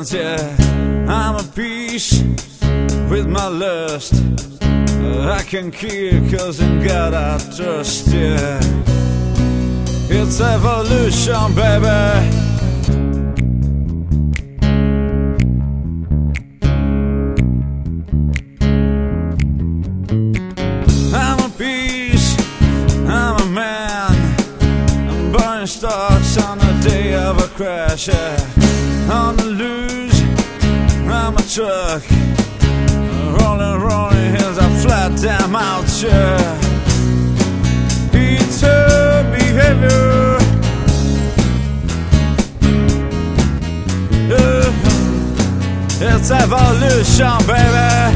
dance, yeah. I'm at peace with my lust. I can kill, cause in God I trust, yeah. It's evolution, baby. Starts on the day of a crash, yeah. On the loose, I'm a truck. Rolling hills, I flat damn out, yeah. It's her behavior. It's evolution, baby.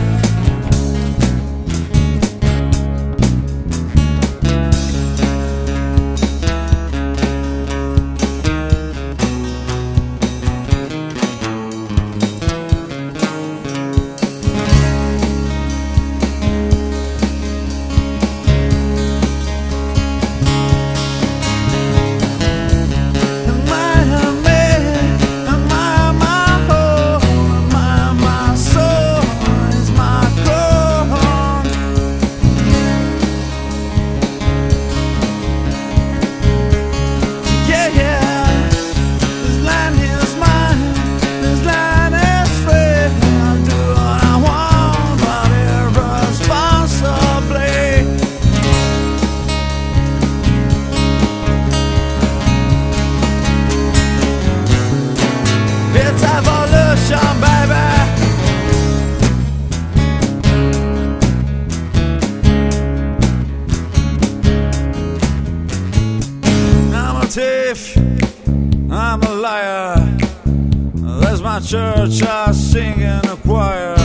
It's evolution, baby. I'm a thief, I'm a liar. There's my church, I sing in a choir.